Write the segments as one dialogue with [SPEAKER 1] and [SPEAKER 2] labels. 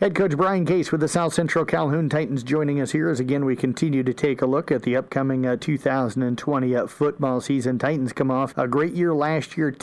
[SPEAKER 1] Head coach Brian Case with the South Central Calhoun Titans joining us here as again we continue to take a look at the upcoming 2020 football season. Titans come off a great year last year,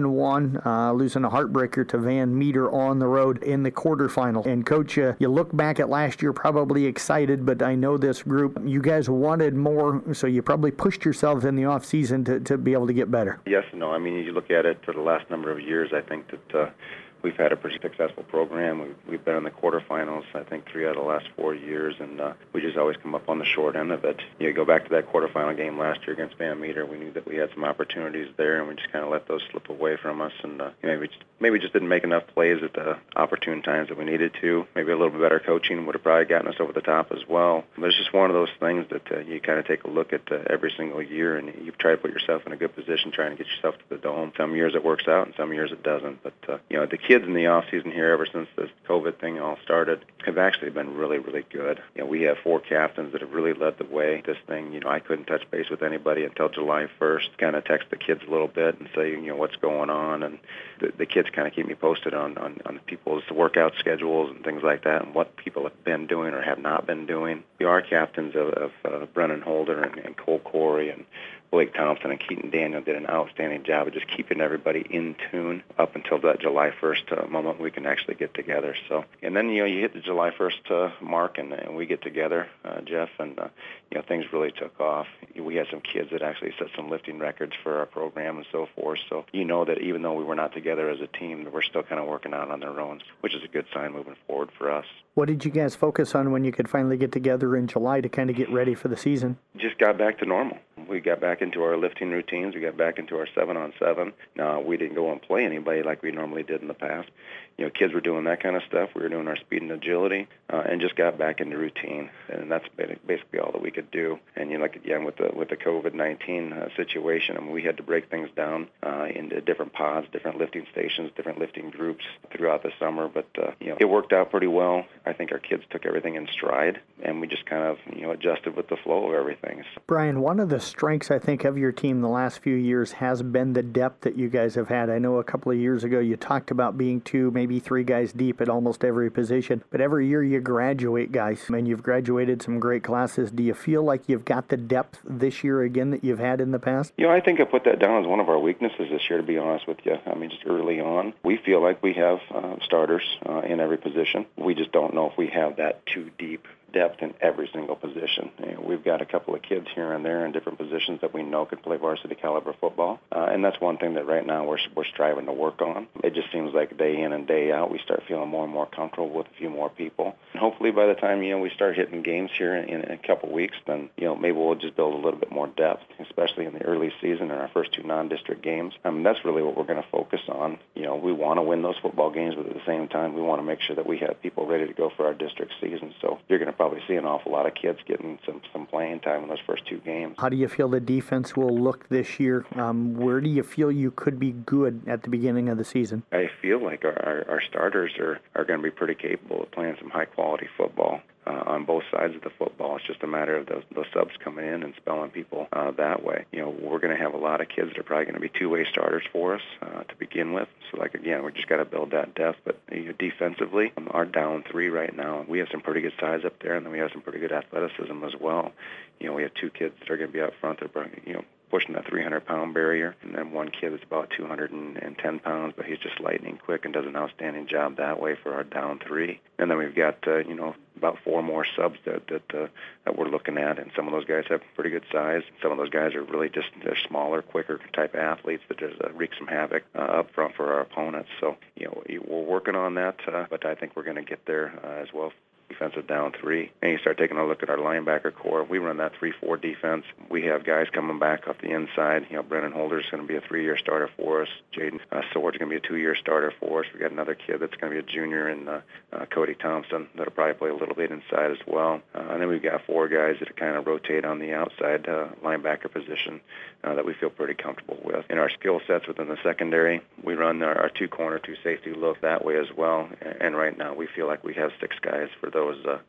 [SPEAKER 1] 10-1, losing a heartbreaker to Van Meter on the road in the quarterfinal. And coach, you look back at last year probably excited, but I know this group, you guys wanted more, so you probably pushed yourselves in the off season to be able to get better.
[SPEAKER 2] Yes and no. I mean, you look at it for the last number of years, I think that we've had a pretty successful program. We've been in the quarterfinals, I think, 3 out of the last 4 years, and we just always come up on the short end of it. You go back to that quarterfinal game last year against Van Meter. We knew that we had some opportunities there, and we just kind of let those slip away from us. And maybe just didn't make enough plays at the opportune times that we needed to. Maybe a little bit better coaching would have probably gotten us over the top as well. But it's just one of those things that you kind of take a look at every single year, and you try to put yourself in a good position, trying to get yourself to the dome. Some years it works out, and some years it doesn't. But the kids in the off season here, ever since this COVID thing all started, have actually been really, really good. We have 4 captains that have really led the way. This thing, I couldn't touch base with anybody until July 1st. Kind of text the kids a little bit and say, what's going on, and the kids kind of keep me posted on people's workout schedules and things like that, and what people have been doing or have not been doing. Our captains of Brennan Holder and Cole Corey and Blake Thompson and Keaton Daniel did an outstanding job of just keeping everybody in tune up until that July 1st moment we can actually get together. So, and then you hit the July 1st mark, and we get together, Jeff, and things really took off. We had some kids that actually set some lifting records for our program and so forth. So that even though we were not together as a team, we're still kind of working out on their own, which is a good sign moving forward for us.
[SPEAKER 1] What did you guys focus on when you could finally get together in July to kind of get ready for the season?
[SPEAKER 2] Just got back to normal. We got back into our lifting routines. We got back into our 7-on-7. Now, we didn't go and play anybody like we normally did in the past. Kids were doing that kind of stuff. We were doing our speed and agility, and just got back into routine. And that's basically all that we could do. And again, with the COVID-19 situation, I mean, we had to break things down into different pods, different lifting stations, different lifting groups throughout the summer. But it worked out pretty well. I think our kids took everything in stride, and we just kind of adjusted with the flow of everything.
[SPEAKER 1] Brian, one of the strengths, I think, of your team the last few years has been the depth that you guys have had. I know a couple of years ago you talked about being 2, maybe 3 guys deep at almost every position, but every year you graduate guys, and you've graduated some great classes. Do you feel like you've got the depth this year again that you've had in the past?
[SPEAKER 2] I think I put that down as one of our weaknesses this year, to be honest with you. I mean, just early on, we feel like we have starters in every position. We just don't know if we have that too deep depth in every single position. We've got a couple of kids here and there in different positions that we know could play varsity caliber football, and that's one thing that right now we're striving to work on. It just seems like day in and day out we start feeling more and more comfortable with a few more people. And hopefully by the time we start hitting games here in a couple of weeks, then maybe we'll just build a little bit more depth, especially in the early season in our first 2 non-district games. I mean, that's really what we're going to focus on. We want to win those football games, but at the same time we want to make sure that we have people ready to go for our district season. So you're going to probably see an awful lot of kids getting some playing time in those first 2 games.
[SPEAKER 1] How do you feel the defense will look this year? Where do you feel you could be good at the beginning of the season?
[SPEAKER 2] I feel like our starters are going to be pretty capable of playing some high-quality football. On both sides of the football. It's just a matter of those subs coming in and spelling people that way. We're going to have a lot of kids that are probably going to be 2-way starters for us to begin with. So, again, we just got to build that depth. But defensively, our down 3 right now, we have some pretty good size up there, and then we have some pretty good athleticism as well. We have 2 kids that are going to be up front that are, pushing that 300-pound barrier, and then one kid that's about 210 pounds, but he's just lightning quick and does an outstanding job that way for our down 3. And then we've got, about 4 more subs that we're looking at, and some of those guys have pretty good size. Some of those guys are really they're smaller, quicker type athletes that just wreak some havoc up front for our opponents. So, we're working on that, but I think we're going to get there as well. Defensive down 3. And you start taking a look at our linebacker core. We run that 3-4 defense. We have guys coming back off the inside. Brennan Holder's going to be a 3-year starter for us. Jaden Sword's going to be a 2-year starter for us. We got another kid that's going to be a junior in Cody Thompson that'll probably play a little bit inside as well. And then we've got 4 guys that kind of rotate on the outside linebacker position that we feel pretty comfortable with. In our skill sets within the secondary, we run our 2 corner, 2 safety look that way as well. And right now we feel like we have 6 guys for those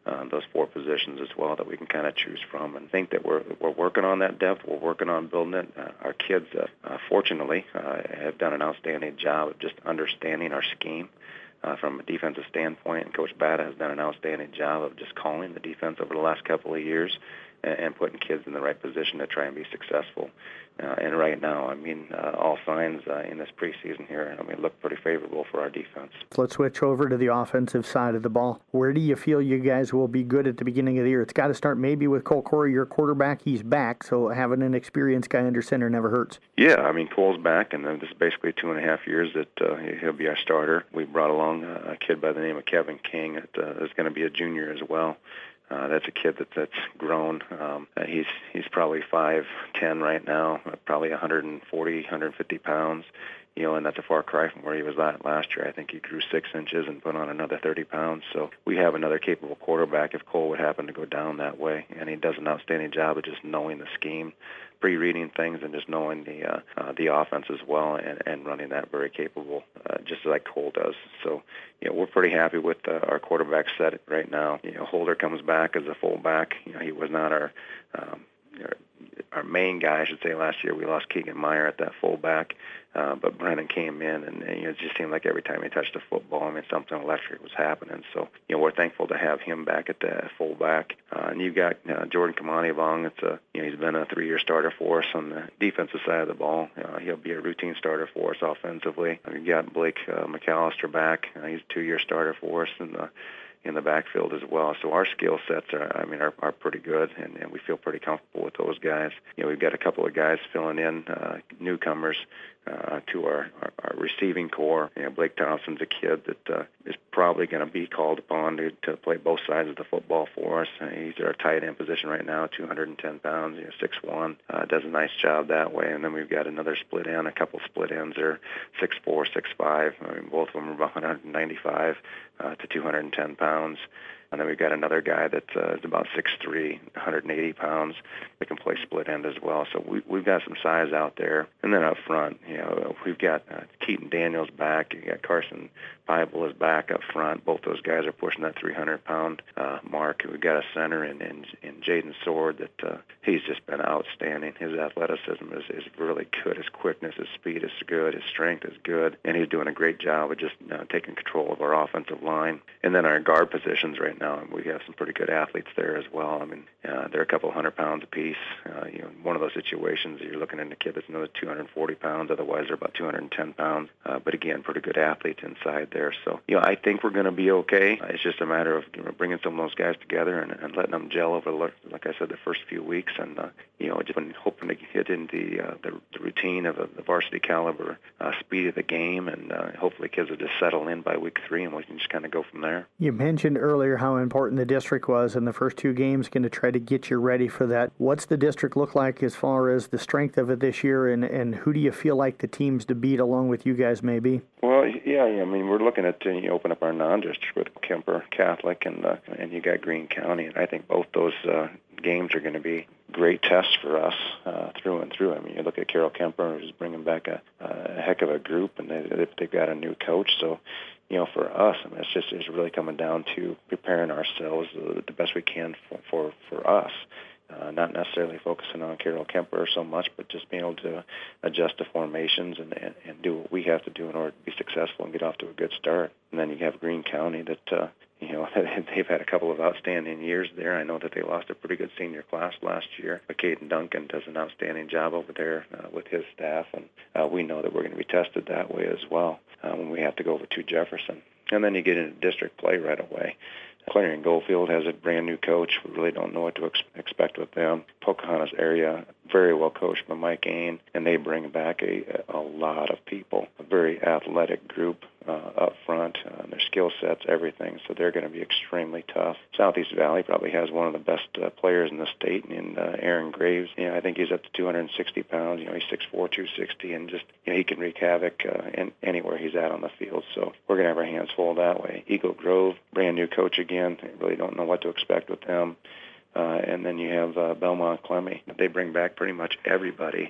[SPEAKER 2] 4 positions as well that we can kind of choose from, and think that we're working on that depth. We're working on building it. Our kids, fortunately, have done an outstanding job of just understanding our scheme. from a defensive standpoint. And Coach Bata has done an outstanding job of just calling the defense over the last couple of years and putting kids in the right position to try and be successful. And right now, all signs in this preseason here, look pretty favorable for our defense.
[SPEAKER 1] Let's switch over to the offensive side of the ball. Where do you feel you guys will be good at the beginning of the year? It's got to start maybe with Cole Corey, your quarterback. He's back, so having an experienced guy under center never hurts.
[SPEAKER 2] Yeah, Cole's back, and this is basically 2.5 years that he'll be our starter. We brought along a kid by the name of Kevin King that is going to be a junior as well. That's a kid that's grown. He's probably 5'10" right now, probably 140, 150 pounds. And that's a far cry from where he was at last year. I think he grew 6 inches and put on another 30 pounds. So we have another capable quarterback if Cole would happen to go down that way. And he does an outstanding job of just knowing the scheme, pre-reading things, and just knowing the offense as well, and running that very capable, just like Cole does. So, we're pretty happy with our quarterback set right now. Holder comes back as a fullback. He was not our main guy, I should say. Last year we lost Keegan Meyer at that fullback, but Brennan came in, and it just seemed like every time he touched the football, something electric was happening. So, we're thankful to have him back at the fullback. And you've got Jordan Kamani-Vong. He's been a 3-year starter for us on the defensive side of the ball. He'll be a routine starter for us offensively. You've got Blake McAllister back. He's a 2-year starter for us in the backfield as well. So our skill sets are pretty good, and we feel pretty comfortable with those guys. We've got a couple of guys filling in, newcomers to our receiving core. Blake Thompson's a kid that is probably going to be called upon to play both sides of the football for us. He's at our tight end position right now, 210 pounds, 6'1", does a nice job that way. And then we've got another split end, a couple split ends are 6'4", 6'5". Both of them are about 195 to 210 pounds. And then we've got another guy that is about 6'3", 180 pounds, that can play split end as well. So we've got some size out there. And then up front, we've got Keaton Daniels back. You got Carson Bible is back up front. Both those guys are pushing that 300-pound mark. We've got a center in Jaden Sword that he's just been outstanding. His athleticism is really good. His quickness, his speed is good. His strength is good. And he's doing a great job of just taking control of our offensive line. And then our guard positions right now, we have some pretty good athletes there as well. They're a couple 100 pounds apiece. One of those situations, you're looking at a kid that's another 240 pounds. Otherwise, they're about 210 pounds. But again, pretty good athletes inside there. So, I think we're going to be okay. It's just a matter of bringing some of those guys together and letting them gel over, like I said, the first few weeks. And, just been hoping to hit in the routine of the varsity caliber speed of the game. And hopefully kids will just settle in by week 3, and we can just kind of go from there.
[SPEAKER 1] You mentioned earlier how important the district was in the first 2 games, going to try to get you ready for that. What's the district look like as far as the strength of it this year, and who do you feel like the teams to beat along with you guys may be?
[SPEAKER 2] Well, yeah, we're looking at open up our non-district with Kemper Catholic and you got Greene County, and I think both those games are going to be great tests for us through and through. You look at Carroll Kemper, who's bringing back a heck of a group, and they've got a new coach, so for us, it's really coming down to preparing ourselves the best we can for us. Not necessarily focusing on Carroll Kemper so much, but just being able to adjust the formations and do what we have to do in order to be successful and get off to a good start. And then you have Greene County that, they've had a couple of outstanding years there. I know that they lost a pretty good senior class last year. But Caden Duncan does an outstanding job over there with his staff, and we know that we're going to be tested that way as well when we have to go over to Jefferson. And then you get into district play right away. Clarion Goldfield has a brand new coach. We really don't know what to expect with them. Pocahontas area, very well coached by Mike Ain, and they bring back a lot of people, a very athletic group up front, their skill sets, everything. So they're going to be extremely tough. Southeast Valley probably has one of the best players in the state, in Aaron Graves. I think he's up to 260 pounds. He's 6'4", 260, and just he can wreak havoc anywhere he's at on the field. So we're going to have our hands full that way. Eagle Grove, brand new coach again. I really don't know what to expect with them. And then you have Belmont Clemmy. They bring back pretty much everybody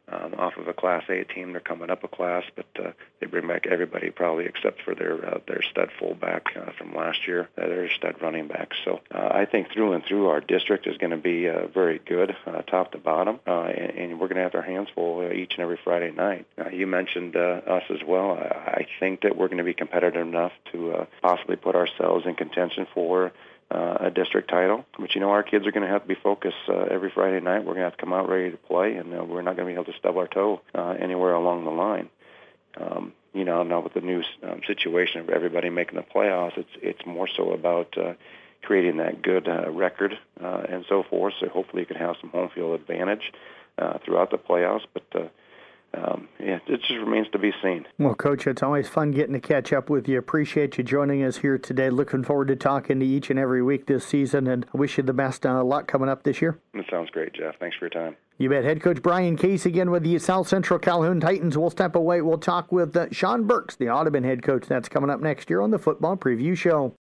[SPEAKER 2] off of a Class A team. They're coming up a class, but they bring back everybody probably except for their stud fullback from last year, their stud running back. So I think through and through our district is going to be very good, top to bottom, and we're going to have our hands full each and every Friday night. You mentioned us as well. I think that we're going to be competitive enough to possibly put ourselves in contention for a district title. But, our kids are going to have to be focused every Friday night. We're going to have to come out ready to play, and we're not going to be able to stub our toe anywhere along the line. Now with the new situation of everybody making the playoffs, it's more so about creating that good record and so forth. So hopefully you can have some home field advantage throughout the playoffs. But it just remains to be seen.
[SPEAKER 1] Well, Coach, it's always fun getting to catch up with you. Appreciate you joining us here today. Looking forward to talking to you each and every week this season, and wish you the best luck coming up this year.
[SPEAKER 2] That sounds great, Jeff. Thanks for your time.
[SPEAKER 1] You bet. Head coach Brian Case again with the South Central Calhoun Titans. We'll step away. We'll talk with Sean Burks, the Audubon head coach. That's coming up next year on the Football Preview Show.